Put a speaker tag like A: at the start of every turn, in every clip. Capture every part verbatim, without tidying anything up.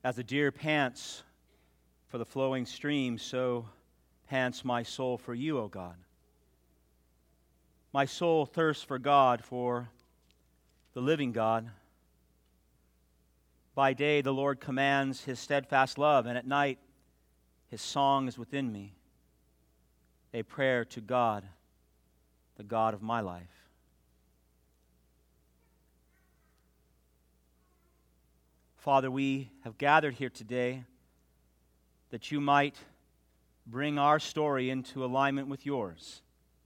A: As the deer pants for the flowing stream, so pants my soul for you, O God. My soul thirsts for God, for the living God. By day the Lord commands His steadfast love, and at night His song is within me, a prayer to God, the God of my life. Father, we have gathered here today that you might bring our story into alignment with yours.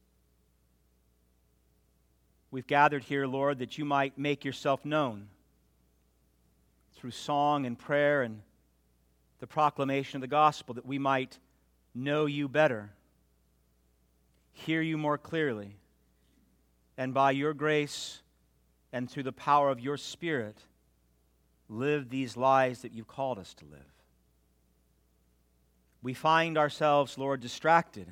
A: We've gathered here, Lord, that you might make yourself known through song and prayer and the proclamation of the gospel, that we might know you better, hear you more clearly, and by your grace and through the power of your Spirit, live these lives that you've called us to live. We find ourselves, Lord, distracted.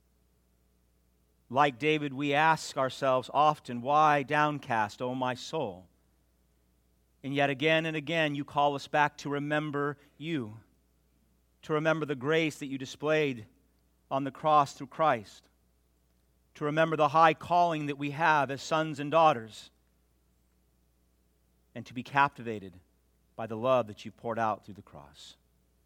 A: Like David, we ask ourselves often, why downcast, O my soul? And yet again and again you call us back to remember you, to remember the grace that you displayed on the cross through Christ, to remember the high calling that we have as sons and daughters, and to be captivated by the love that you poured out through the cross.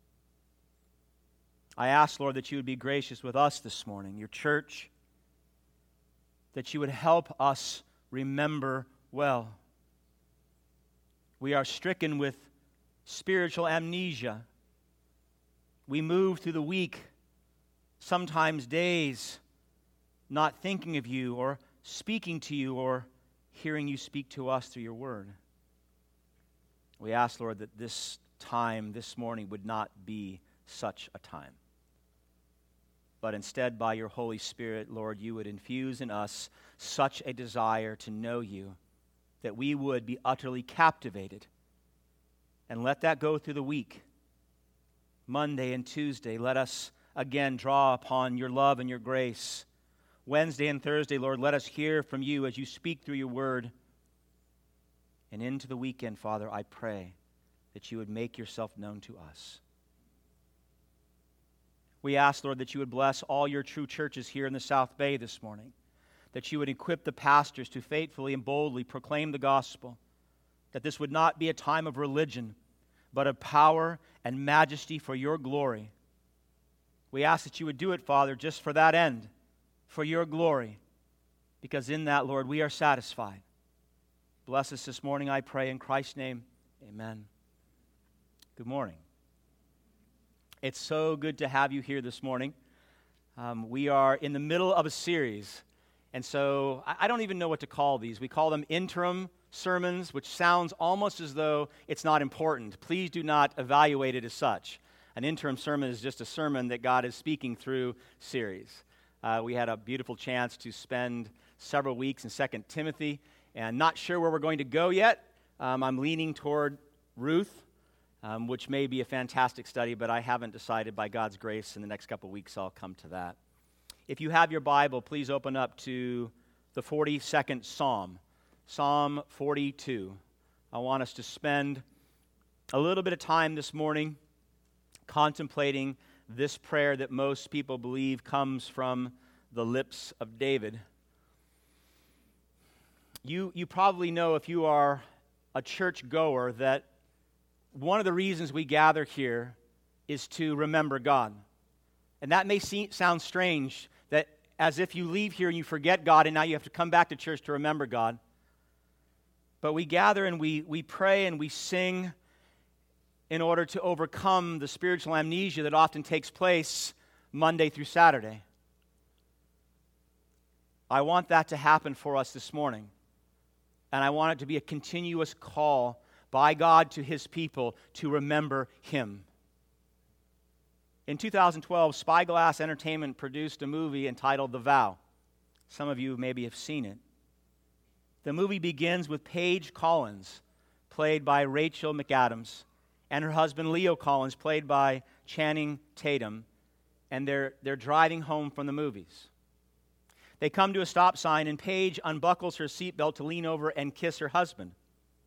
A: I ask, Lord, that you would be gracious with us this morning, your church, that you would help us remember well. We are stricken with spiritual amnesia. We move through the week, sometimes days, not thinking of you or speaking to you or hearing you speak to us through your word. We ask, Lord, that this time, this morning, would not be such a time. But instead, by your Holy Spirit, Lord, you would infuse in us such a desire to know you that we would be utterly captivated. And let that go through the week. Monday and Tuesday, let us again draw upon your love and your grace. Wednesday and Thursday, Lord, let us hear from you as you speak through your word. And into the weekend, Father, I pray that you would make yourself known to us. We ask, Lord, that you would bless all your true churches here in the South Bay this morning, that you would equip the pastors to faithfully and boldly proclaim the gospel, that this would not be a time of religion, but of power and majesty for your glory. We ask that you would do it, Father, just for that end, for your glory, because in that, Lord, we are satisfied. Bless us this morning, I pray, in Christ's name, amen. Good morning. It's so good to have you here this morning. Um, we are in the middle of a series, and so I, I don't even know what to call these. We call them interim sermons, which sounds almost as though it's not important. Please do not evaluate it as such. An interim sermon is just a sermon that God is speaking through series. Uh, we had a beautiful chance to spend several weeks in Second Timothy, and not sure where we're going to go yet. Um, I'm leaning toward Ruth, um, which may be a fantastic study, but I haven't decided. By God's grace, in the next couple of weeks, I'll come to that. If you have your Bible, please open up to the forty-second Psalm, Psalm forty-two. I want us to spend a little bit of time this morning contemplating this prayer that most people believe comes from the lips of David. You, you probably know, if you are a church goer, that one of the reasons we gather here is to remember God. And that may seem, sound strange, that as if you leave here and you forget God and now you have to come back to church to remember God. But we gather and we, we pray and we sing in order to overcome the spiritual amnesia that often takes place Monday through Saturday. I want that to happen for us this morning. And I want it to be a continuous call by God to His people to remember Him. In two thousand twelve, Spyglass Entertainment produced a movie entitled The Vow. Some of you maybe have seen it. The movie begins with Paige Collins, played by Rachel McAdams, and her husband Leo Collins, played by Channing Tatum, and they're, they're driving home from the movies. They come to a stop sign, and Paige unbuckles her seatbelt to lean over and kiss her husband.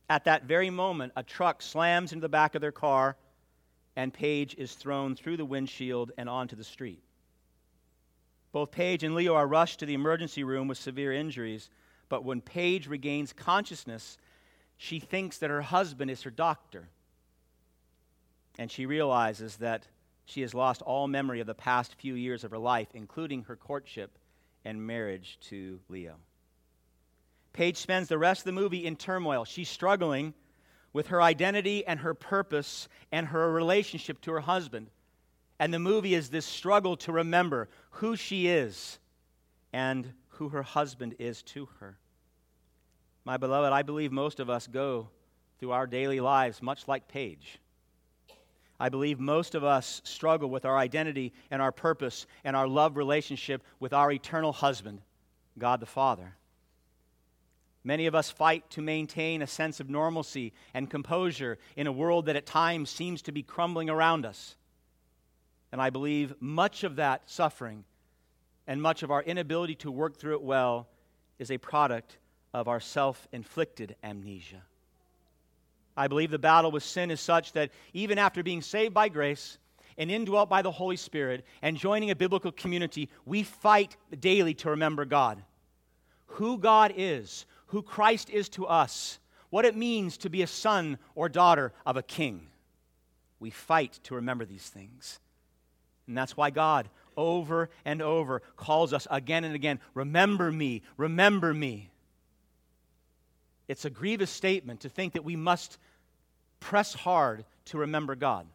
A: At that very moment, a truck slams into the back of their car, and Paige is thrown through the windshield and onto the street. Both Paige and Leo are rushed to the emergency room with severe injuries, but when Paige regains consciousness, she thinks that her husband is her doctor, and she realizes that she has lost all memory of the past few years of her life, including her courtship and marriage to Leo. Paige spends the rest of the movie in turmoil. She's struggling with her identity and her purpose and her relationship to her husband. And the movie is this struggle to remember who she is and who her husband is to her. My beloved, I believe most of us go through our daily lives much like Paige. I believe most of us struggle with our identity and our purpose and our love relationship with our eternal husband, God the Father. Many of us fight to maintain a sense of normalcy and composure in a world that at times seems to be crumbling around us. And I believe much of that suffering and much of our inability to work through it well is a product of our self-inflicted amnesia. I believe the battle with sin is such that even after being saved by grace and indwelt by the Holy Spirit and joining a biblical community, we fight daily to remember God. Who God is, who Christ is to us, what it means to be a son or daughter of a king. We fight to remember these things. And that's why God, over and over, calls us again and again, remember me, remember me. It's a grievous statement to think that we must press hard to remember God.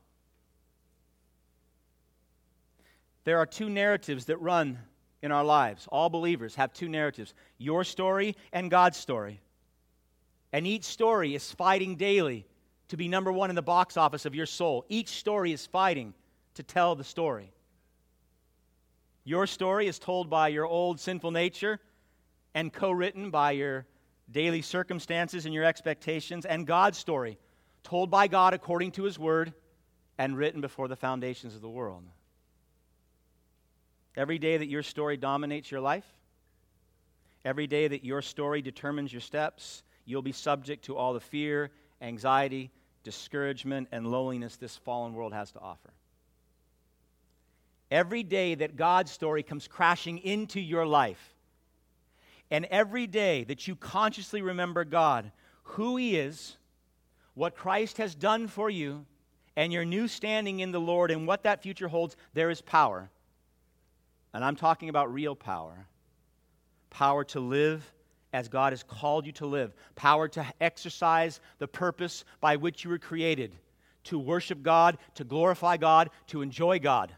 A: There are two narratives that run in our lives. All believers have two narratives, your story and God's story. And each story is fighting daily to be number one in the box office of your soul. Each story is fighting to tell the story. Your story is told by your old sinful nature and co-written by your daily circumstances and your expectations, and God's story, told by God according to His Word and written before the foundations of the world. Every day that your story dominates your life, every day that your story determines your steps, you'll be subject to all the fear, anxiety, discouragement, and loneliness this fallen world has to offer. Every day that God's story comes crashing into your life, and every day that you consciously remember God, who He is, what Christ has done for you, and your new standing in the Lord and what that future holds, there is power. And I'm talking about real power. Power to live as God has called you to live. Power to exercise the purpose by which you were created. To worship God, to glorify God, to enjoy God.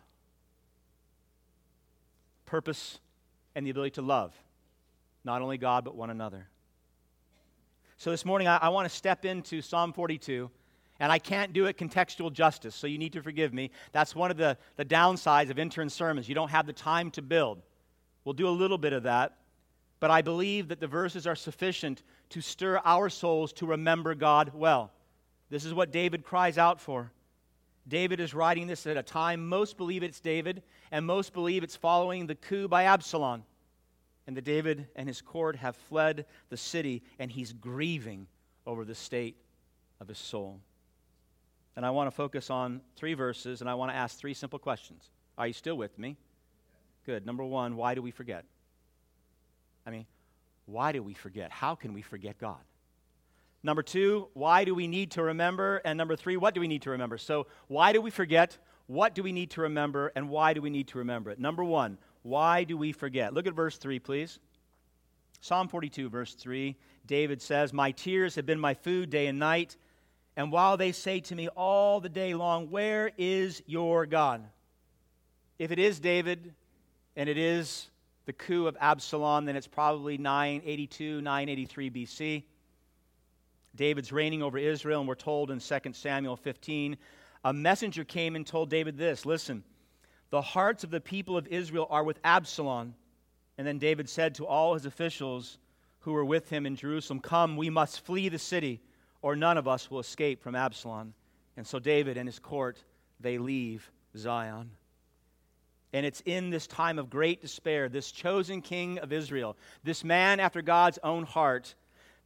A: Purpose and the ability to love. Not only God, but one another. So this morning, I, I want to step into Psalm forty-two, and I can't do it contextual justice, so you need to forgive me. That's one of the, the downsides of intern sermons. You don't have the time to build. We'll do a little bit of that, but I believe that the verses are sufficient to stir our souls to remember God well. This is what David cries out for. David is writing this at a time most believe it's David, and most believe it's following the coup by Absalom. And that David and his court have fled the city, and he's grieving over the state of his soul. And I want to focus on three verses, and I want to ask three simple questions. Are you still with me? Good. Number one, why do we forget? I mean, why do we forget? How can we forget God? Number two, why do we need to remember? And number three, what do we need to remember? So why do we forget? What do we need to remember? And why do we need to remember it? Number one, why do we forget? Look at verse three, please. Psalm forty-two, verse three, David says, "My tears have been my food day and night, and while they say to me all the day long, where is your God?" If it is David, and it is the coup of Absalom, then it's probably nine eighty-two, nine eighty-three B C. David's reigning over Israel, and we're told in Second Samuel fifteen, a messenger came and told David this, listen, "The hearts of the people of Israel are with Absalom." And then David said to all his officials who were with him in Jerusalem, "Come, we must flee the city, or none of us will escape from Absalom." And so David and his court, they leave Zion. And it's in this time of great despair, this chosen king of Israel, this man after God's own heart,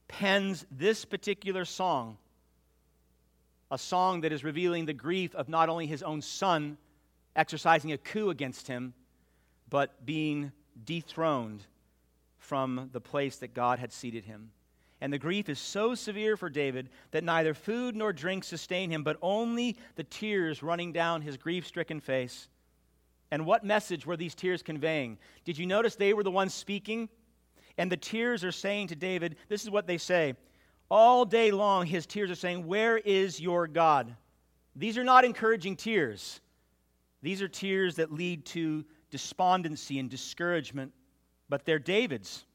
A: pens this particular song, a song that is revealing the grief of not only his own son exercising a coup against him, but being dethroned from the place that God had seated him. And the grief is so severe for David that neither food nor drink sustain him, but only the tears running down his grief-stricken face. And what message were these tears conveying? Did you notice they were the ones speaking? And the tears are saying to David, this is what they say. All day long, his tears are saying, "Where is your God?" These are not encouraging tears. These are tears that lead to despondency and discouragement, but they're David's.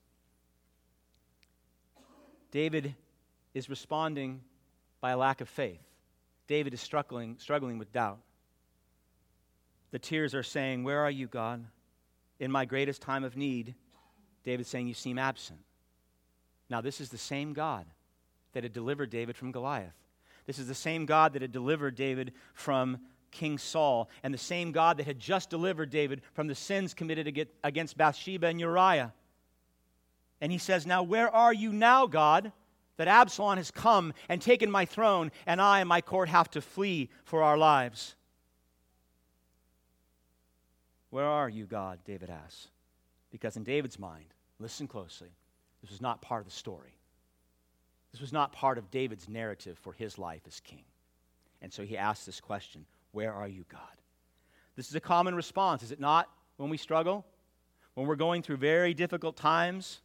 A: David is responding by a lack of faith. David is struggling, struggling with doubt. The tears are saying, "Where are you, God? In my greatest time of need," David's saying, "You seem absent." Now, this is the same God that had delivered David from Goliath. This is the same God that had delivered David from King Saul, and the same God that had just delivered David from the sins committed against Bathsheba and Uriah. And he says, "Now where are you now, God, that Absalom has come and taken my throne, and I and my court have to flee for our lives?" Where are you, God? David asks. Because in David's mind, listen closely, this was not part of the story. This was not part of David's narrative for his life as king. And so he asks this question, "Where are you, God?" This is a common response, is it not, when we struggle? When we're going through very difficult times?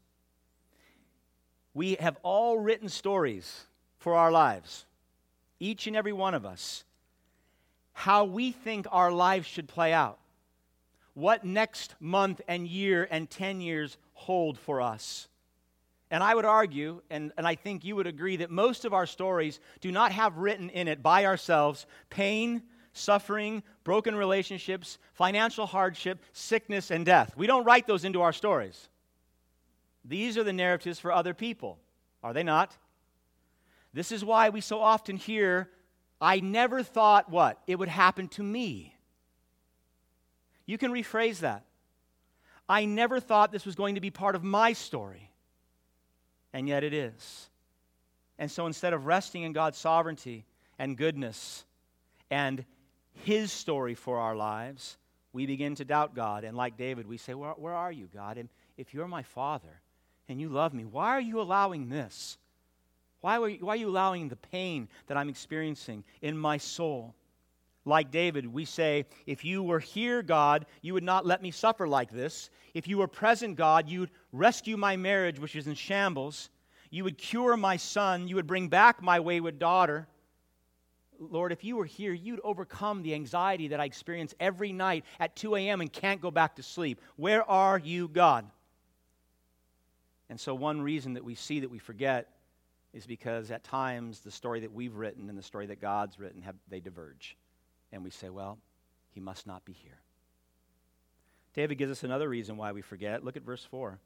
A: We have all written stories for our lives, each and every one of us, how we think our lives should play out, what next month and year and ten years hold for us. And I would argue, and, and I think you would agree, that most of our stories do not have written in it by ourselves pain, suffering, broken relationships, financial hardship, sickness, and death. We don't write those into our stories. These are the narratives for other people, are they not? This is why we so often hear, "I never thought," what? "It would happen to me." You can rephrase that. "I never thought this was going to be part of my story." And yet it is. And so instead of resting in God's sovereignty and goodness and His story for our lives, we begin to doubt God. And like David, we say, where, where are you, God? And if you're my Father and you love me, why are you allowing this? Why are, you, why are you allowing the pain that I'm experiencing in my soul? Like David, we say, if you were here, God, you would not let me suffer like this. If you were present, God, you would rescue my marriage, which is in shambles. You would cure my son. You would bring back my wayward daughter. Lord, if you were here, you'd overcome the anxiety that I experience every night at two a.m. and can't go back to sleep. Where are you, God? And so one reason that we see that we forget is because at times the story that we've written and the story that God's written, have they diverge. And we say, well, he must not be here. David gives us another reason why we forget. Look at verse four.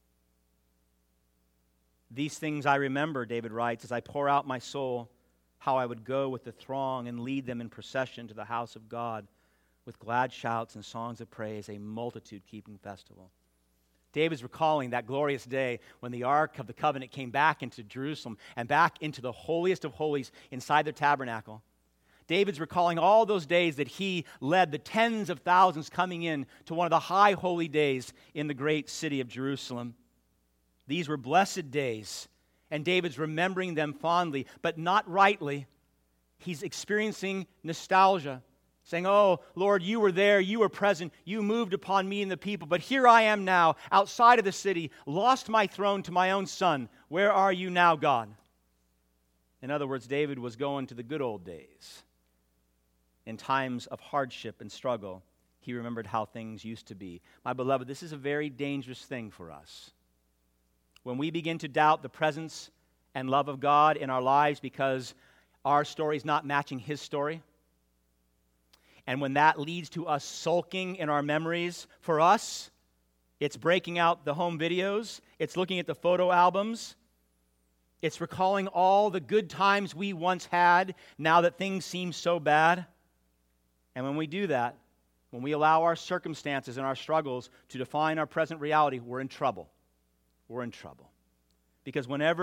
A: "These things I remember," David writes, "as I pour out my soul, how I would go with the throng and lead them in procession to the house of God with glad shouts and songs of praise, a multitude-keeping festival." David's recalling that glorious day when the Ark of the Covenant came back into Jerusalem and back into the holiest of holies inside the tabernacle. David's recalling all those days that he led the tens of thousands coming in to one of the high holy days in the great city of Jerusalem. These were blessed days, and David's remembering them fondly, but not rightly. He's experiencing nostalgia, saying, "Oh, Lord, you were there, you were present, you moved upon me and the people, but here I am now, outside of the city, lost my throne to my own son. Where are you now, God?" In other words, David was going to the good old days. In times of hardship and struggle, he remembered how things used to be. My beloved, this is a very dangerous thing for us. When we begin to doubt the presence and love of God in our lives because our story is not matching His story, and when that leads to us sulking in our memories, for us, it's breaking out the home videos, it's looking at the photo albums, it's recalling all the good times we once had now that things seem so bad. And when we do that, when we allow our circumstances and our struggles to define our present reality, we're in trouble. We're in trouble. Because whenever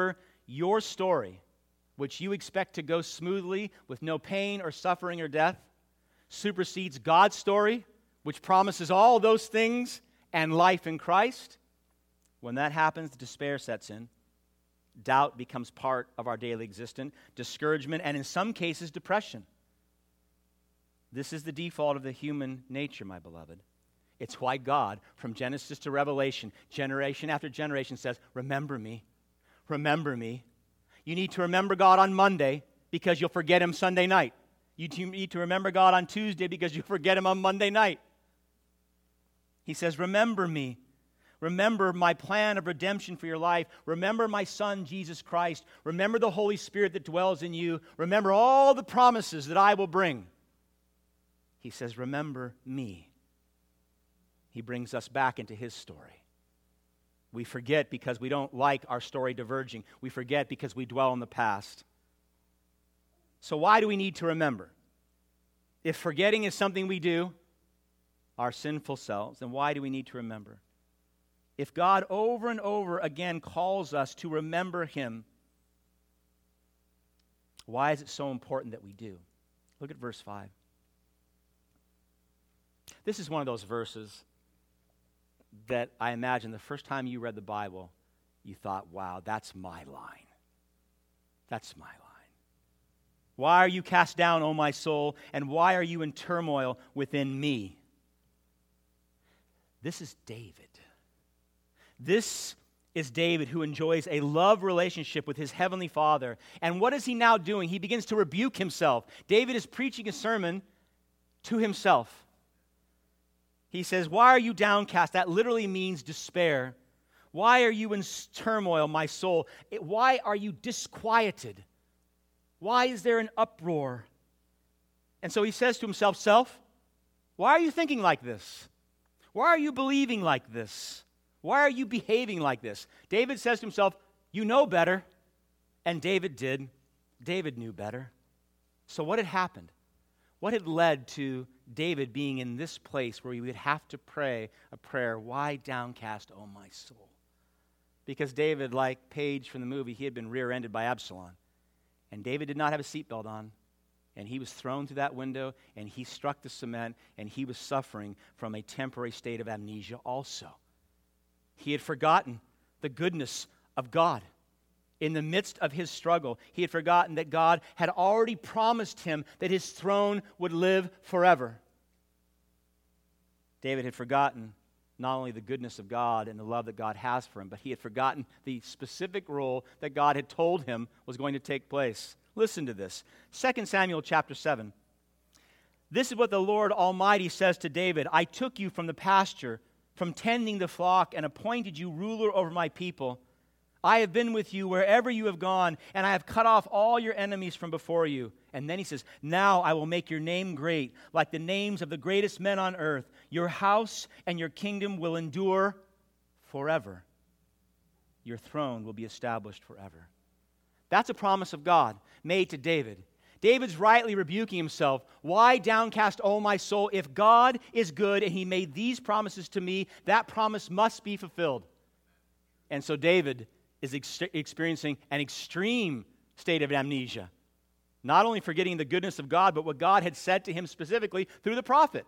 A: your story, which you expect to go smoothly with no pain or suffering or death, supersedes God's story, which promises all those things and life in Christ, when that happens, despair sets in. Doubt becomes part of our daily existence, discouragement, and in some cases, depression. This is the default of the human nature, my beloved. It's why God, from Genesis to Revelation, generation after generation says, remember me, remember me. You need to remember God on Monday because you'll forget Him Sunday night. You need to remember God on Tuesday because you'll forget Him on Monday night. He says, remember me. Remember my plan of redemption for your life. Remember my Son, Jesus Christ. Remember the Holy Spirit that dwells in you. Remember all the promises that I will bring. He says, remember me. He brings us back into His story. We forget because we don't like our story diverging. We forget because we dwell in the past. So why do we need to remember? If forgetting is something we do, our sinful selves, then why do we need to remember? If God over and over again calls us to remember Him, why is it so important that we do? Look at verse five. This is one of those verses that I imagine the first time you read the Bible, you thought, wow, that's my line. That's my line. Why are you cast down, O my soul, and why are you in turmoil within me? This is David. This is David who enjoys a love relationship with his heavenly Father. And what is he now doing? He begins to rebuke himself. David is preaching a sermon to himself. He says, why are you downcast? That literally means despair. Why are you in turmoil, my soul? Why are you disquieted? Why is there an uproar? And so he says to himself, self, why are you thinking like this? Why are you believing like this? Why are you behaving like this? David says to himself, you know better. And David did. David knew better. So what had happened? What had led to David being in this place where he would have to pray a prayer, why downcast, O my soul? Because David, like Paige from the movie, he had been rear-ended by Absalom. And David did not have a seatbelt on. And he was thrown through that window, and he struck the cement, and he was suffering from a temporary state of amnesia also. He had forgotten the goodness of God. In the midst of his struggle, he had forgotten that God had already promised him that his throne would live forever. David had forgotten not only the goodness of God and the love that God has for him, but he had forgotten the specific role that God had told him was going to take place. Listen to this. Second Samuel chapter seven. This is what the Lord Almighty says to David. I took you from the pasture, from tending the flock, and appointed you ruler over my people. I have been with you wherever you have gone, and I have cut off all your enemies from before you. And then he says, now I will make your name great, like the names of the greatest men on earth. Your house and your kingdom will endure forever. Your throne will be established forever. That's a promise of God made to David. David's rightly rebuking himself. Why downcast, O my soul? If God is good and He made these promises to me, that promise must be fulfilled. And so David is ex- experiencing an extreme state of amnesia. Not only forgetting the goodness of God, but what God had said to him specifically through the prophet.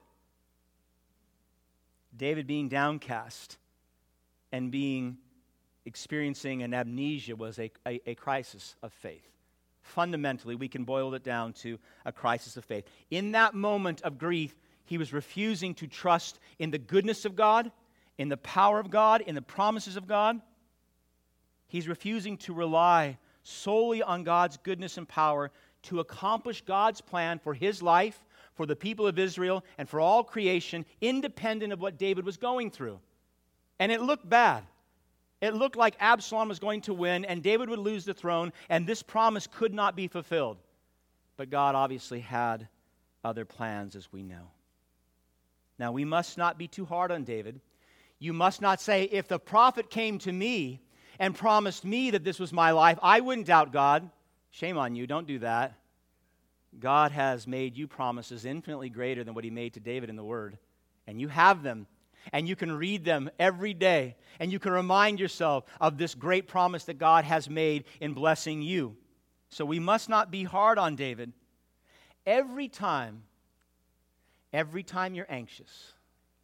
A: David being downcast and being experiencing an amnesia was a, a, a crisis of faith. Fundamentally, we can boil it down to a crisis of faith. In that moment of grief, he was refusing to trust in the goodness of God, in the power of God, in the promises of God. He's refusing to rely solely on God's goodness and power to accomplish God's plan for his life, for the people of Israel, and for all creation, independent of what David was going through. And it looked bad. It looked like Absalom was going to win, and David would lose the throne, and this promise could not be fulfilled. But God obviously had other plans, as we know. Now, we must not be too hard on David. You must not say, if the prophet came to me and promised me that this was my life, I wouldn't doubt God. Shame on you, don't do that. God has made you promises infinitely greater than what He made to David in the Word, and you have them. and you can read them every day, and you can remind yourself of this great promise that God has made in blessing you. So we must not be hard on David. Every time, every time you're anxious,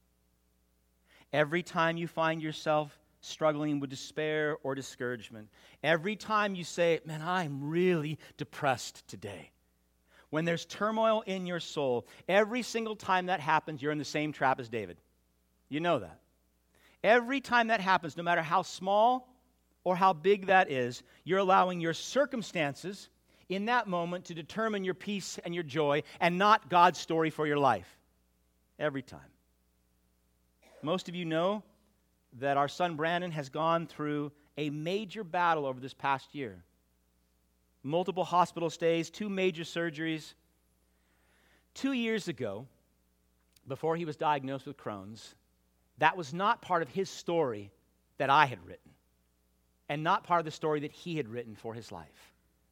A: every time you find yourself struggling with despair or discouragement, every time you say, man, I'm really depressed today, when there's turmoil in your soul, every single time that happens, you're in the same trap as David. You know that. Every time that happens, no matter how small or how big that is, you're allowing your circumstances in that moment to determine your peace and your joy and not God's story for your life. Every time. Most of you know that our son Brandon has gone through a major battle over this past year. Multiple hospital stays, two major surgeries. Two years ago, before he was diagnosed with Crohn's, that was not part of his story that I had written, and not part of the story that he had written for his life.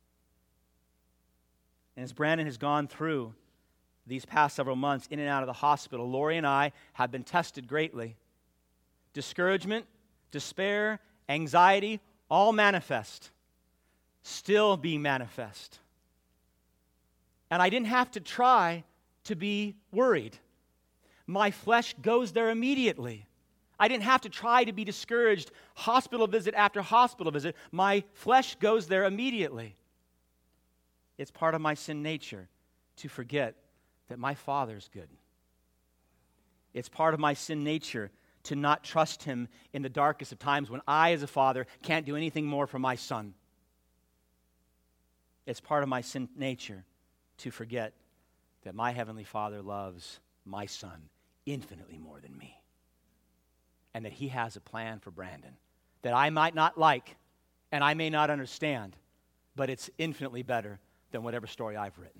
A: And as Brandon has gone through these past several months in and out of the hospital, Lori and I have been tested greatly. Discouragement, despair, anxiety, all manifest. Still being manifest. And I didn't have to try to be worried. My flesh goes there immediately. I didn't have to try to be discouraged, hospital visit after hospital visit. My flesh goes there immediately. It's part of my sin nature to forget that my Father's good. It's part of my sin nature to not trust Him in the darkest of times when I, as a father, can't do anything more for my son. It's part of my sin nature to forget that my Heavenly Father loves my son infinitely more than me. And that He has a plan for Brandon that I might not like and I may not understand, but it's infinitely better than whatever story I've written.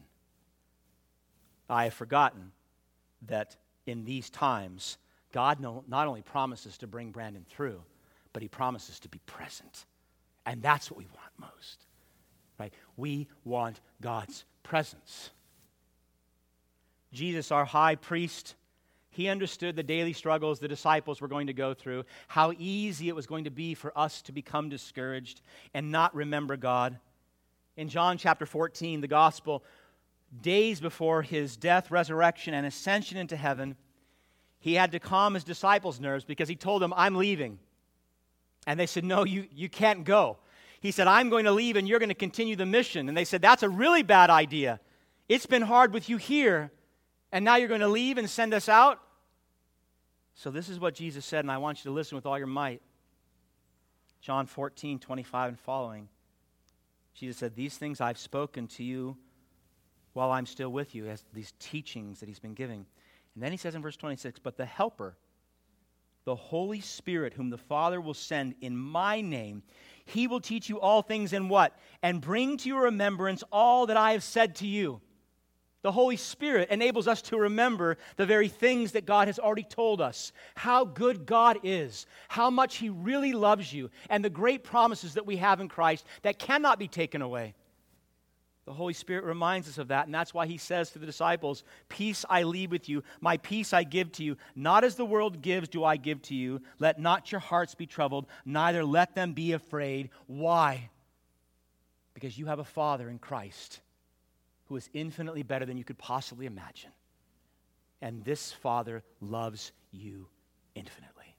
A: I have forgotten that in these times, God no, not only promises to bring Brandon through, but He promises to be present. And that's what we want most. Right? We want God's presence. Jesus, our high priest, He understood the daily struggles the disciples were going to go through, how easy it was going to be for us to become discouraged and not remember God. In John chapter fourteen, the gospel, days before His death, resurrection, and ascension into heaven, He had to calm His disciples' nerves because He told them, I'm leaving. And they said, no, you, you can't go. He said, I'm going to leave and you're going to continue the mission. And they said, that's a really bad idea. It's been hard with you here, and now you're going to leave and send us out? So this is what Jesus said, and I want you to listen with all your might. John fourteen, twenty-five and following. Jesus said, these things I've spoken to you while I'm still with you, as these teachings that He's been giving. And then He says in verse twenty-six, but the Helper, the Holy Spirit, whom the Father will send in my name, He will teach you all things and what? And bring to your remembrance all that I have said to you. The Holy Spirit enables us to remember the very things that God has already told us. How good God is, how much He really loves you, and the great promises that we have in Christ that cannot be taken away. The Holy Spirit reminds us of that, and that's why He says to the disciples, peace I leave with you, my peace I give to you. Not as the world gives do I give to you. Let not your hearts be troubled, neither let them be afraid. Why? Because you have a Father in Christ who is infinitely better than you could possibly imagine. And this Father loves you infinitely.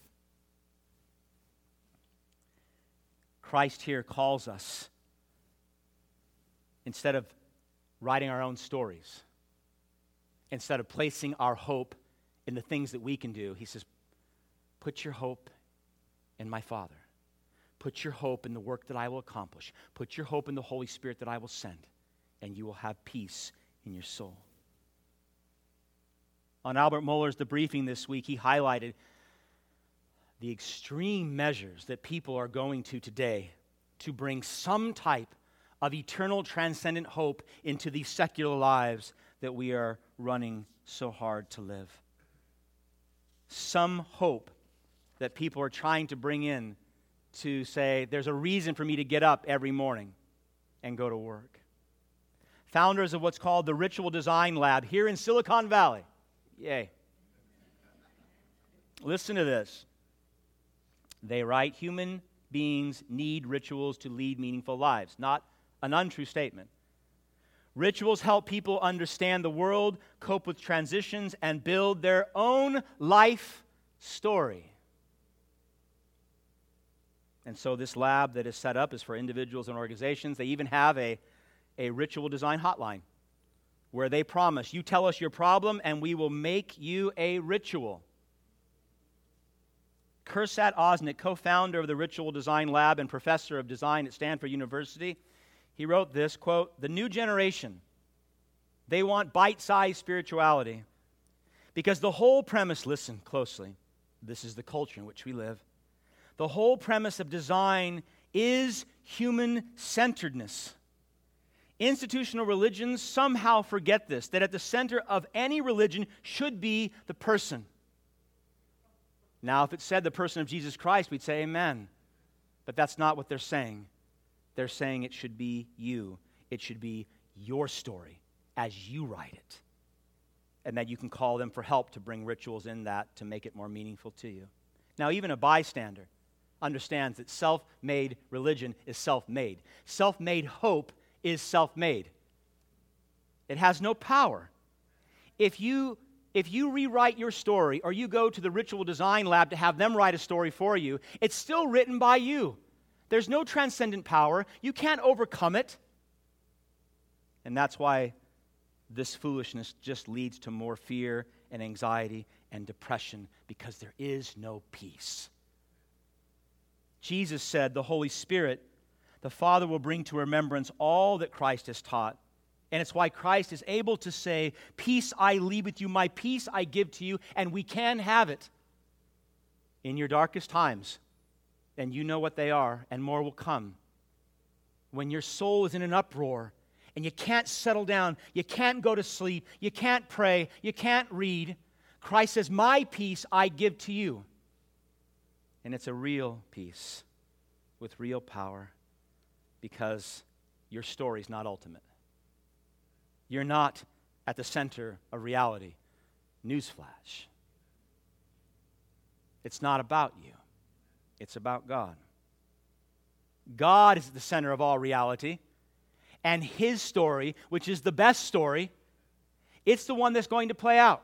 A: Christ here calls us, instead of writing our own stories, instead of placing our hope in the things that we can do, He says, put your hope in my Father. Put your hope in the work that I will accomplish. Put your hope in the Holy Spirit that I will send, and you will have peace in your soul. On Albert Mohler's The Briefing this week, he highlighted the extreme measures that people are going to today to bring some type of eternal transcendent hope into these secular lives that we are running so hard to live. Some hope that people are trying to bring in to say, there's a reason for me to get up every morning and go to work. Founders of what's called the Ritual Design Lab here in Silicon Valley. Yay. Listen to this. They write, human beings need rituals to lead meaningful lives. Not an untrue statement. Rituals help people understand the world, cope with transitions, and build their own life story. And so this lab that is set up is for individuals and organizations. They even have a, a ritual design hotline where they promise, you tell us your problem and we will make you a ritual. Kirsat Osnick, co-founder of the Ritual Design Lab and professor of design at Stanford University, he wrote this, quote, "The new generation, they want bite-sized spirituality because the whole premise, listen closely, this is the culture in which we live, the whole premise of design is human-centeredness. Institutional religions somehow forget this, that at the center of any religion should be the person. Now, if it said the person of Jesus Christ, we'd say amen. But that's not what they're saying. They're saying it should be you. It should be your story as you write it. And that you can call them for help to bring rituals in that to make it more meaningful to you. Now, even a bystander understands that self-made religion is self-made. Self-made hope is self-made. It has no power. If you, if you rewrite your story or you go to the Ritual Design Lab to have them write a story for you, it's still written by you. There's no transcendent power. You can't overcome it. And that's why this foolishness just leads to more fear and anxiety and depression, because there is no peace. Jesus said the Holy Spirit, the Father, will bring to remembrance all that Christ has taught. And it's why Christ is able to say, peace I leave with you, my peace I give to you, and we can have it in your darkest times. And you know what they are, and more will come. When your soul is in an uproar, and you can't settle down, you can't go to sleep, you can't pray, you can't read, Christ says, my peace I give to you. And it's a real peace with real power, because your story is not ultimate. You're not at the center of reality. Newsflash. It's not about you. It's about God. God is at the center of all reality, and His story, which is the best story, it's the one that's going to play out.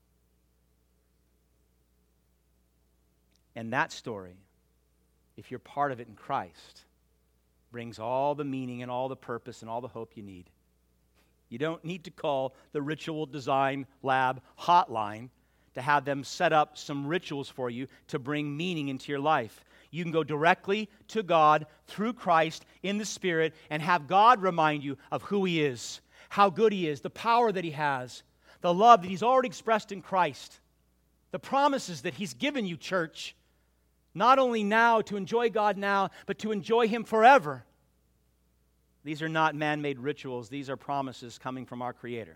A: And that story, if you're part of it in Christ, brings all the meaning and all the purpose and all the hope you need. You don't need to call the Ritual Design Lab hotline to have them set up some rituals for you to bring meaning into your life. You can go directly to God through Christ in the Spirit and have God remind you of who He is, how good He is, the power that He has, the love that He's already expressed in Christ, the promises that He's given you, church. Not only now, to enjoy God now, but to enjoy Him forever. These are not man-made rituals. These are promises coming from our Creator.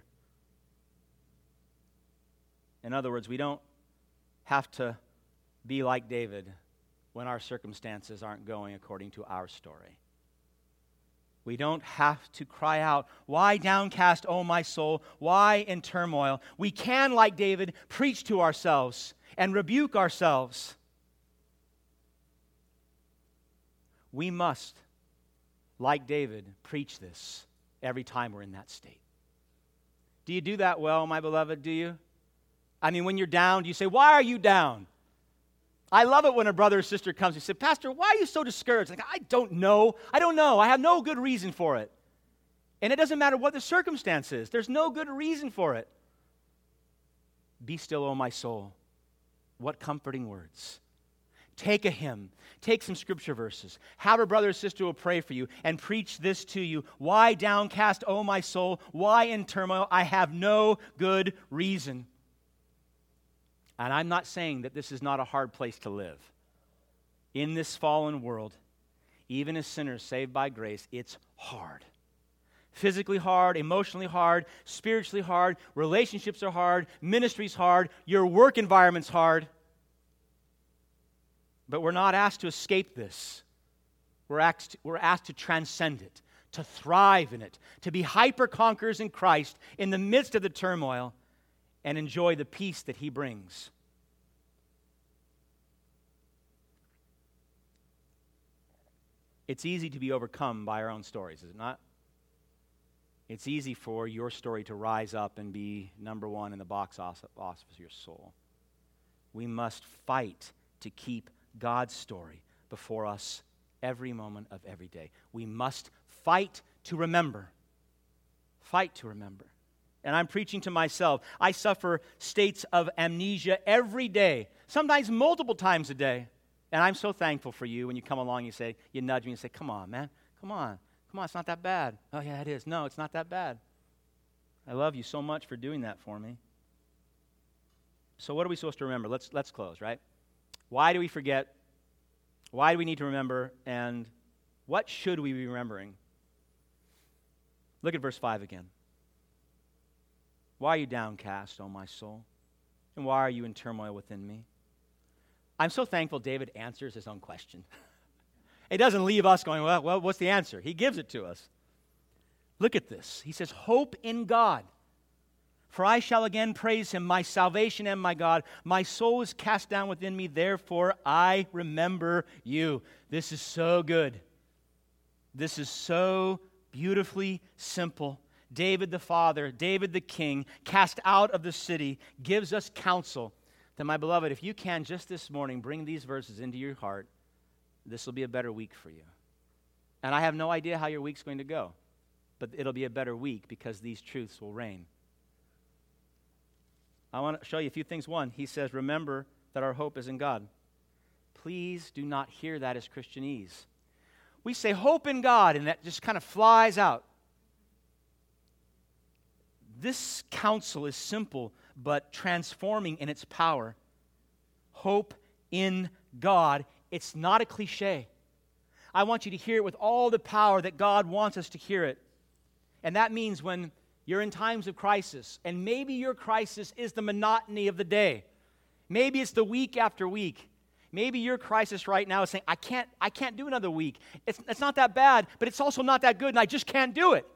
A: In other words, we don't have to be like David when our circumstances aren't going according to our story. We don't have to cry out, why downcast, O my soul? Why in turmoil? We can, like David, preach to ourselves and rebuke ourselves. We must, like David, preach this every time we're in that state. Do you do that well, my beloved? Do you? I mean, when you're down, do you say, why are you down? I love it when a brother or sister comes and says, Pastor, why are you so discouraged? Like, I don't know. I don't know. I have no good reason for it. And it doesn't matter what the circumstance is. There's no good reason for it. Be still, O my soul. What comforting words. Take a hymn, take some scripture verses, have a brother or sister who will pray for you, and preach this to you. Why downcast, O my soul? Why in turmoil? I have no good reason. And I'm not saying that this is not a hard place to live. In this fallen world, even as sinners saved by grace, it's hard. Physically hard, emotionally hard, spiritually hard, relationships are hard, ministry's hard, your work environment's hard. But we're not asked to escape this. We're asked, we're asked to transcend it, to thrive in it, to be hyper-conquerors in Christ in the midst of the turmoil and enjoy the peace that He brings. It's easy to be overcome by our own stories, is it not? It's easy for your story to rise up and be number one in the box office of your soul. We must fight to keep God's story before us every moment of every day. We must fight to remember. Fight to remember. And I'm preaching to myself. I suffer states of amnesia every day, sometimes multiple times a day. And I'm so thankful for you when you come along, you say, you nudge me and say, come on, man, come on. Come on, it's not that bad. Oh, yeah, it is. No, it's not that bad. I love you so much for doing that for me. So what are we supposed to remember? Let's, let's close, right? Why do we forget? Why do we need to remember? And what should we be remembering? Look at verse five again. Why are you downcast, O my soul? And why are you in turmoil within me? I'm so thankful David answers his own question. It doesn't leave us going, well, well, what's the answer? He gives it to us. Look at this. He says, hope in God. For I shall again praise him, my salvation and my God. My soul is cast down within me, therefore I remember you. This is so good. This is so beautifully simple. David the father, David the king, cast out of the city, gives us counsel. Then, my beloved, if you can just this morning bring these verses into your heart, this will be a better week for you. And I have no idea how your week's going to go, but it'll be a better week because these truths will reign. I want to show you a few things. One, he says, remember that our hope is in God. Please do not hear that as Christianese. We say hope in God, and that just kind of flies out. This counsel is simple, but transforming in its power. Hope in God. It's not a cliche. I want you to hear it with all the power that God wants us to hear it. And that means when you're in times of crisis, and maybe your crisis is the monotony of the day. Maybe it's the week after week. Maybe your crisis right now is saying, I can't, I can't do another week. It's, it's not that bad, but it's also not that good, and I just can't do it.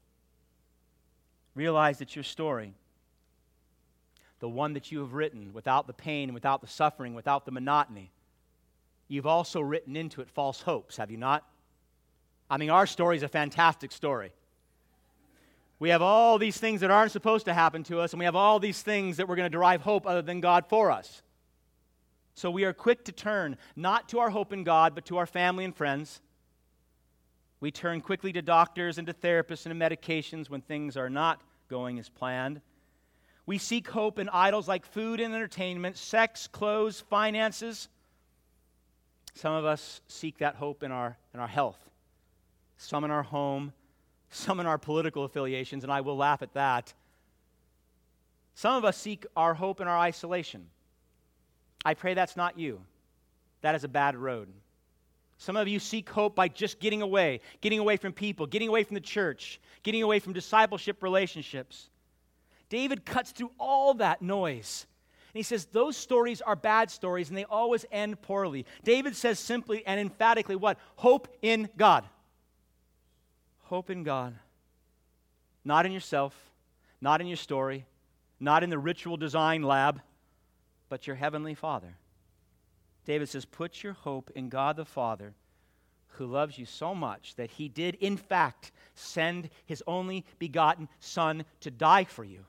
A: Realize that your story, the one that you have written without the pain, without the suffering, without the monotony, you've also written into it false hopes, have you not? I mean, our story is a fantastic story. We have all these things that aren't supposed to happen to us, and we have all these things that we're going to derive hope other than God for us. So we are quick to turn, not to our hope in God, but to our family and friends. We turn quickly to doctors and to therapists and to medications when things are not going as planned. We seek hope in idols like food and entertainment, sex, clothes, finances. Some of us seek that hope in our, in our health, some in our home, some in our political affiliations, and I will laugh at that. Some of us seek our hope in our isolation. I pray that's not you. That is a bad road. Some of you seek hope by just getting away, getting away from people, getting away from the church, getting away from discipleship relationships. David cuts through all that noise. And he says those stories are bad stories and they always end poorly. David says simply and emphatically what? Hope in God. Hope in God. Not in yourself, not in your story, not in the ritual design lab, but your heavenly Father. David says, put your hope in God the Father, who loves you so much that he did, in fact, send his only begotten Son to die for you.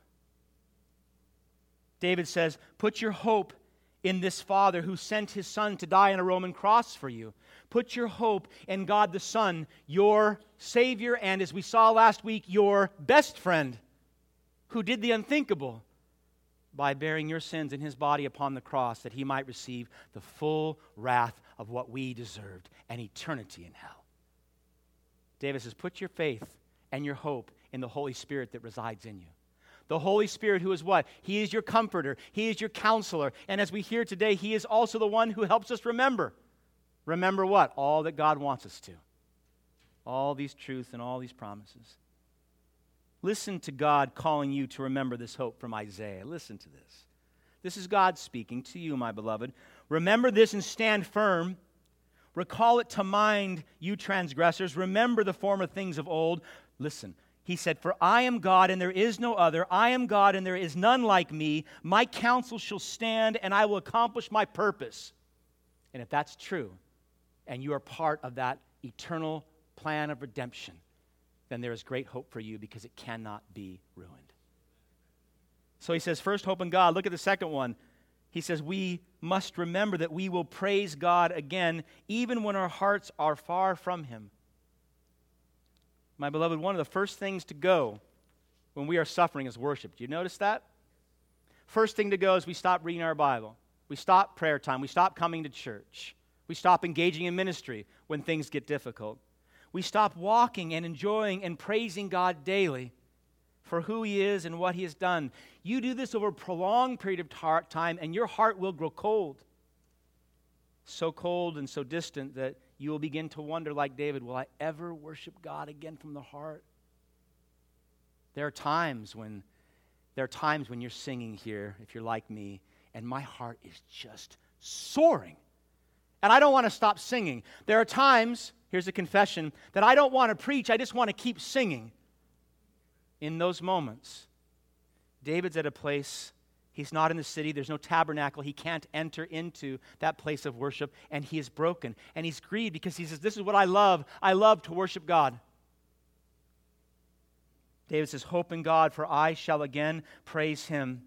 A: David says, put your hope in this Father who sent his Son to die on a Roman cross for you. Put your hope in God the Son, your Savior, and as we saw last week, your best friend, who did the unthinkable by bearing your sins in his body upon the cross, that he might receive the full wrath of what we deserved and eternity in hell. David says, put your faith and your hope in the Holy Spirit that resides in you. The Holy Spirit who is what? He is your comforter. He is your counselor. And as we hear today, he is also the one who helps us remember. Remember what? All that God wants us to. All these truths and all these promises. Listen to God calling you to remember this hope from Isaiah. Listen to this. This is God speaking to you, my beloved. Remember this and stand firm. Recall it to mind, you transgressors. Remember the former things of old. Listen, he said, for I am God and there is no other. I am God and there is none like me. My counsel shall stand and I will accomplish my purpose. And if that's true, and you are part of that eternal plan of redemption, then there is great hope for you because it cannot be ruined. So he says, first, hope in God. Look at the second one. He says, we must remember that we will praise God again, even when our hearts are far from him. My beloved, one of the first things to go when we are suffering is worship. Do you notice that? First thing to go is we stop reading our Bible. We stop prayer time. We stop coming to church. We stop engaging in ministry when things get difficult. We stop walking and enjoying and praising God daily for who he is and what he has done. You do this over a prolonged period of tar- time, and your heart will grow cold. So cold and so distant that you will begin to wonder, like David, will I ever worship God again from the heart? There are times when there are times when you're singing here, if you're like me, and my heart is just soaring. And I don't want to stop singing. There are times, here's a confession, that I don't want to preach, I just want to keep singing. In those moments, David's at a place, he's not in the city, there's no tabernacle, he can't enter into that place of worship, and he is broken. And he's grieved because he says, this is what I love. I love to worship God. David says, hope in God, for I shall again praise him.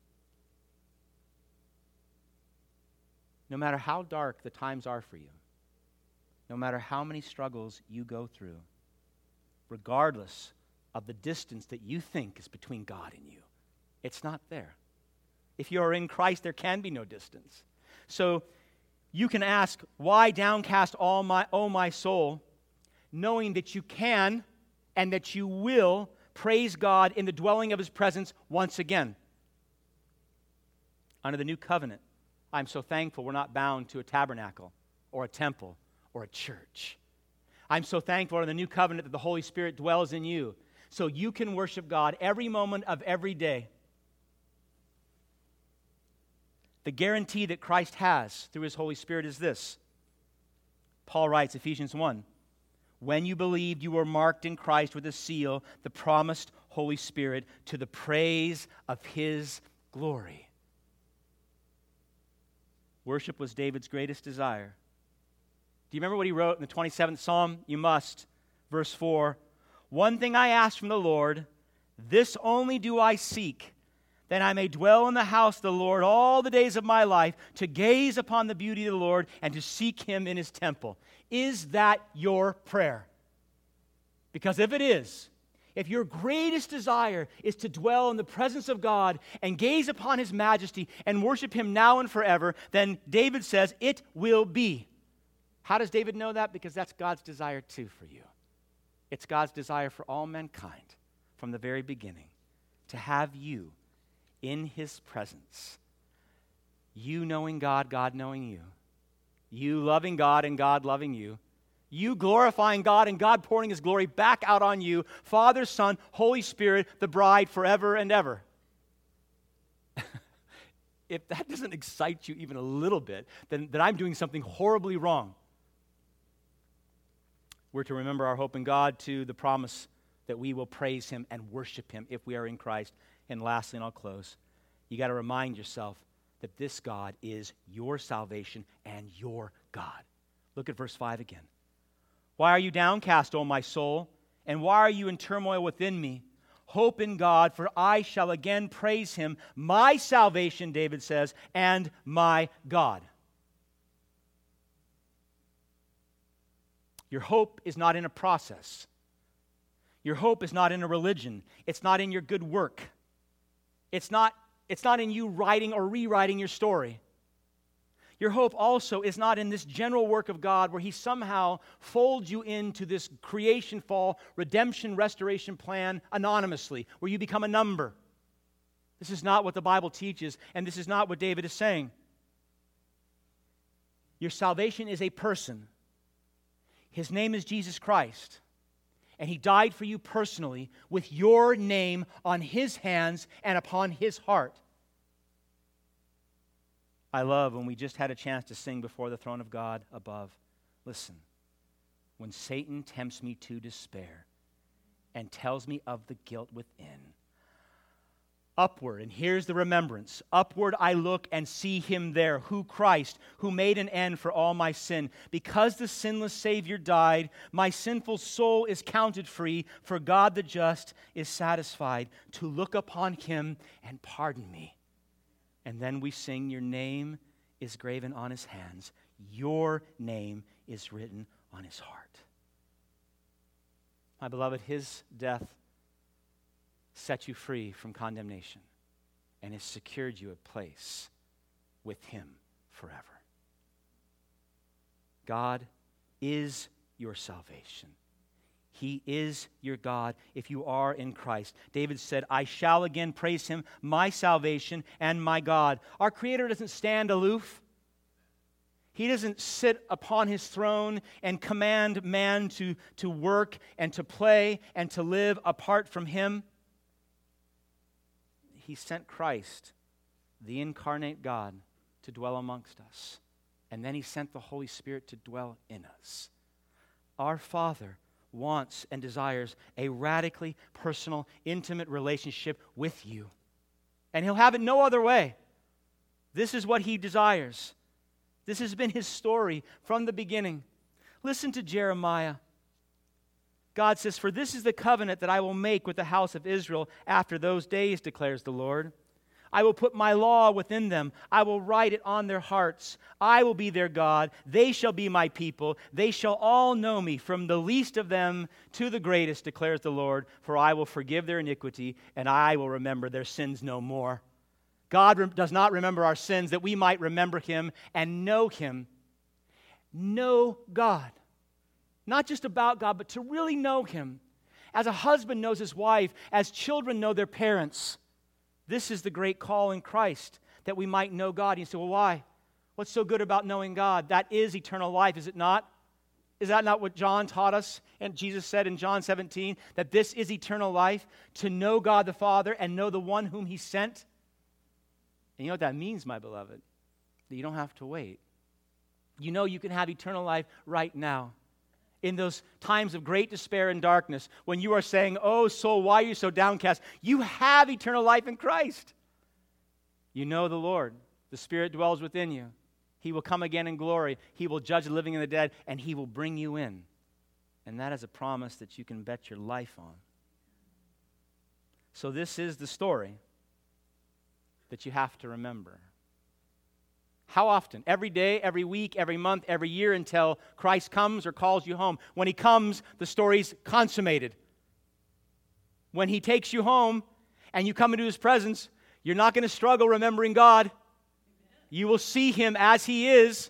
A: No matter how dark the times are for you, no matter how many struggles you go through, regardless of the distance that you think is between God and you, it's not there. If you are in Christ, there can be no distance. So you can ask, why downcast all my, oh my soul, knowing that you can and that you will praise God in the dwelling of his presence once again. Under the new covenant, I'm so thankful we're not bound to a tabernacle or a temple or a church. I'm so thankful under the new covenant that the Holy Spirit dwells in you, so you can worship God every moment of every day. The guarantee that Christ has through his Holy Spirit is this. Paul writes, Ephesians one, when you believed, you were marked in Christ with a seal, the promised Holy Spirit, to the praise of his glory. Worship was David's greatest desire. Do you remember what he wrote in the twenty-seventh Psalm? You must. Verse four, one thing I ask from the Lord, this only do I seek, that I may dwell in the house of the Lord all the days of my life, to gaze upon the beauty of the Lord and to seek him in his temple. Is that your prayer? Because if it is, if your greatest desire is to dwell in the presence of God and gaze upon his majesty and worship him now and forever, then David says it will be. How does David know that? Because that's God's desire too for you. It's God's desire for all mankind from the very beginning to have you in his presence. You knowing God, God knowing you. You loving God and God loving you. You glorifying God and God pouring his glory back out on you. Father, Son, Holy Spirit, the bride forever and ever. If that doesn't excite you even a little bit, then, then I'm doing something horribly wrong. We're to remember our hope in God, to the promise that we will praise him and worship him if we are in Christ. And lastly, and I'll close, you got to remind yourself that this God is your salvation and your God. Look at verse five again. Why are you downcast, O my soul? And why are you in turmoil within me? Hope in God, for I shall again praise him, my salvation, David says, and my God. Your hope is not in a process. Your hope is not in a religion. It's not in your good work. It's not, it's not in you writing or rewriting your story. Your hope also is not in this general work of God where he somehow folds you into this creation, fall, redemption, restoration plan anonymously, where you become a number. This is not what the Bible teaches, and this is not what David is saying. Your salvation is a person. His name is Jesus Christ, and he died for you personally with your name on his hands and upon his heart. I love when we just had a chance to sing before the throne of God above. Listen, when Satan tempts me to despair and tells me of the guilt within, Upward, and here's the remembrance. Upward I look and see him there, who Christ, who made an end for all my sin. Because the sinless Savior died, my sinful soul is counted free, for God the just is satisfied to look upon him and pardon me. And then we sing, your name is graven on his hands. Your name is written on his heart. My beloved, his death set you free from condemnation and has secured you a place with him forever. God is your salvation. He is your God if you are in Christ. David said, I shall again praise him, my salvation and my God. Our Creator doesn't stand aloof. He doesn't sit upon his throne and command man to, to work and to play and to live apart from him. He sent Christ, the incarnate God, to dwell amongst us. And then he sent the Holy Spirit to dwell in us. Our Father wants and desires a radically personal, intimate relationship with you. And he'll have it no other way. This is what he desires. This has been his story from the beginning. Listen to Jeremiah. God says, for this is the covenant that I will make with the house of Israel after those days, declares the Lord. I will put my law within them. I will write it on their hearts. I will be their God. They shall be my people. They shall all know me, from the least of them to the greatest, declares the Lord. For I will forgive their iniquity, and I will remember their sins no more. God re- does not remember our sins, that we might remember him and know him. Know God. Not just about God, but to really know him. As a husband knows his wife, as children know their parents. This is the great call in Christ, that we might know God. And you say, well, why? What's so good about knowing God? That is eternal life, is it not? Is that not what John taught us? And Jesus said in John seventeen, that this is eternal life, to know God the Father and know the one whom he sent. And you know what that means, my beloved? That you don't have to wait. You know you can have eternal life right now. In those times of great despair and darkness, when you are saying, oh, soul, why are you so downcast? You have eternal life in Christ. You know the Lord. The Spirit dwells within you. He will come again in glory. He will judge the living and the dead, and he will bring you in. And that is a promise that you can bet your life on. So this is the story that you have to remember. How often? Every day, every week, every month, every year, until Christ comes or calls you home. When he comes, the story's consummated. When he takes you home and you come into his presence, you're not going to struggle remembering God. You will see him as he is.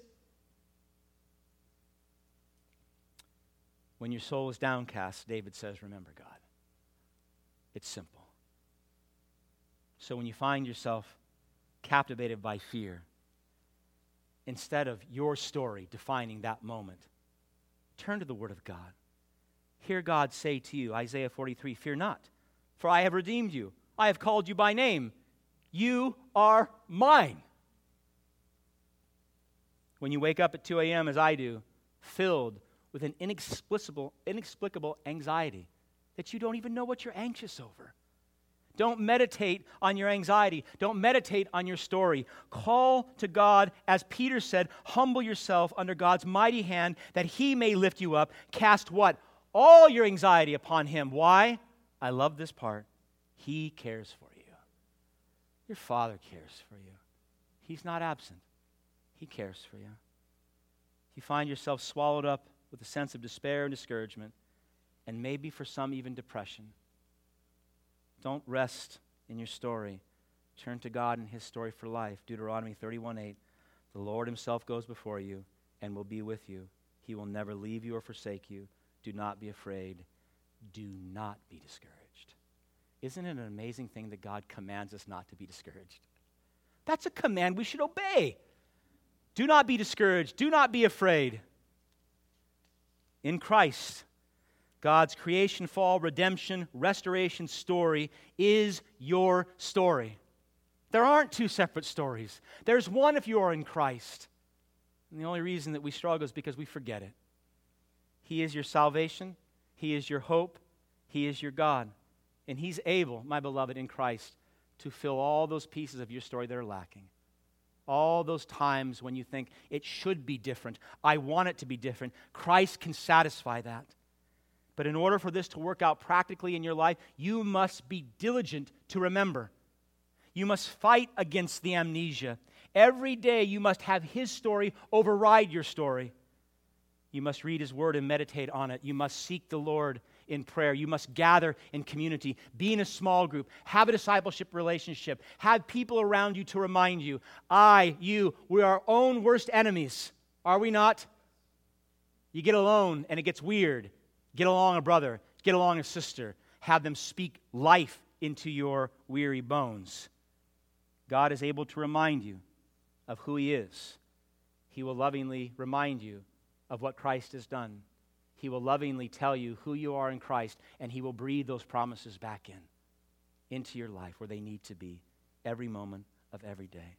A: When your soul is downcast, David says, remember God. It's simple. So when you find yourself captivated by fear, instead of your story defining that moment, turn to the Word of God. Hear God say to you, Isaiah forty-three, fear not, for I have redeemed you. I have called you by name. You are mine. When you wake up at two a.m., as I do, filled with an inexplicable, inexplicable anxiety that you don't even know what you're anxious over, don't meditate on your anxiety. Don't meditate on your story. Call to God, as Peter said, humble yourself under God's mighty hand that he may lift you up. Cast what? All your anxiety upon him. Why? I love this part. He cares for you. Your Father cares for you. He's not absent. He cares for you. If you find yourself swallowed up with a sense of despair and discouragement, and maybe for some even depression, don't rest in your story. Turn to God and his story for life. Deuteronomy thirty-one eight. The Lord himself goes before you and will be with you. He will never leave you or forsake you. Do not be afraid. Do not be discouraged. Isn't it an amazing thing that God commands us not to be discouraged? That's a command we should obey. Do not be discouraged. Do not be afraid. In Christ, God's creation, fall, redemption, restoration story is your story. There aren't two separate stories. There's one if you are in Christ. And the only reason that we struggle is because we forget it. He is your salvation. He is your hope. He is your God. And he's able, my beloved, in Christ, to fill all those pieces of your story that are lacking. All those times when you think it should be different, I want it to be different. Christ can satisfy that. But in order for this to work out practically in your life, you must be diligent to remember. You must fight against the amnesia. Every day you must have His story override your story. You must read His Word and meditate on it. You must seek the Lord in prayer. You must gather in community. Be in a small group. Have a discipleship relationship. Have people around you to remind you, I, you, we're our own worst enemies. Are we not? You get alone and it gets weird. Get along a brother. Get along a sister. Have them speak life into your weary bones. God is able to remind you of who He is. He will lovingly remind you of what Christ has done. He will lovingly tell you who you are in Christ, and He will breathe those promises back in, into your life where they need to be every moment of every day.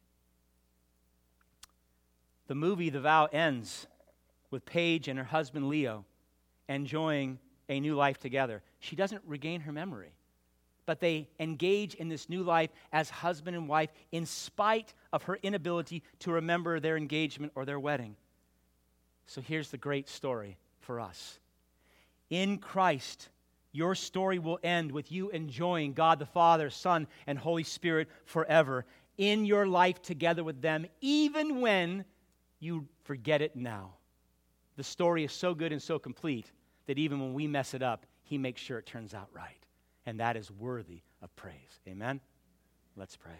A: The movie The Vow ends with Paige and her husband Leo enjoying a new life together. She doesn't regain her memory, but they engage in this new life as husband and wife in spite of her inability to remember their engagement or their wedding. So here's the great story for us. In Christ, your story will end with you enjoying God the Father, Son, and Holy Spirit forever in your life together with them, even when you forget it now. The story is so good and so complete that even when we mess it up, He makes sure it turns out right. And that is worthy of praise. Amen? Let's pray.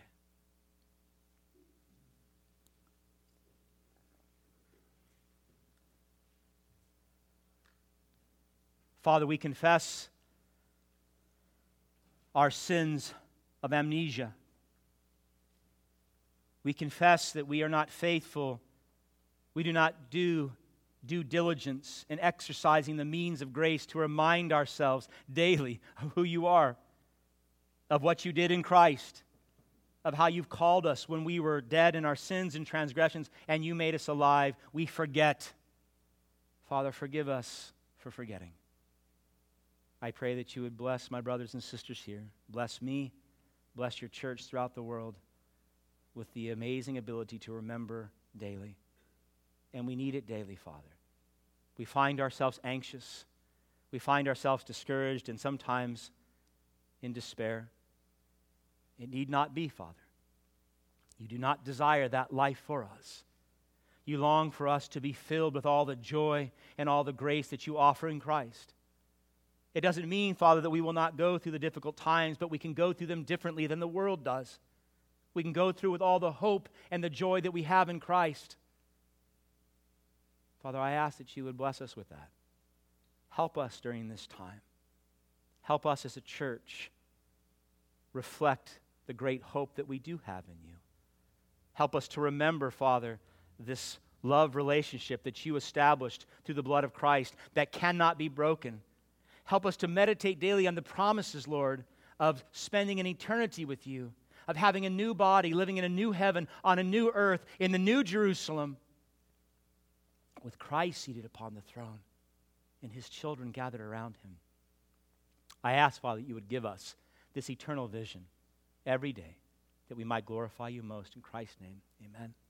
A: Father, we confess our sins of amnesia. We confess that we are not faithful. We do not do due diligence in exercising the means of grace to remind ourselves daily of who You are, of what You did in Christ, of how You've called us when we were dead in our sins and transgressions, and You made us alive. We forget. Father, forgive us for forgetting. I pray that You would bless my brothers and sisters here. Bless me. Bless Your church throughout the world with the amazing ability to remember daily. And we need it daily, Father. We find ourselves anxious. We find ourselves discouraged and sometimes in despair. It need not be, Father. You do not desire that life for us. You long for us to be filled with all the joy and all the grace that You offer in Christ. It doesn't mean, Father, that we will not go through the difficult times, but we can go through them differently than the world does. We can go through with all the hope and the joy that we have in Christ. Father, I ask that You would bless us with that. Help us during this time. Help us as a church reflect the great hope that we do have in You. Help us to remember, Father, this love relationship that You established through the blood of Christ that cannot be broken. Help us to meditate daily on the promises, Lord, of spending an eternity with You, of having a new body, living in a new heaven, on a new earth, in the new Jerusalem, with Christ seated upon the throne and His children gathered around Him. I ask, Father, that You would give us this eternal vision every day, that we might glorify You most. In Christ's name, amen.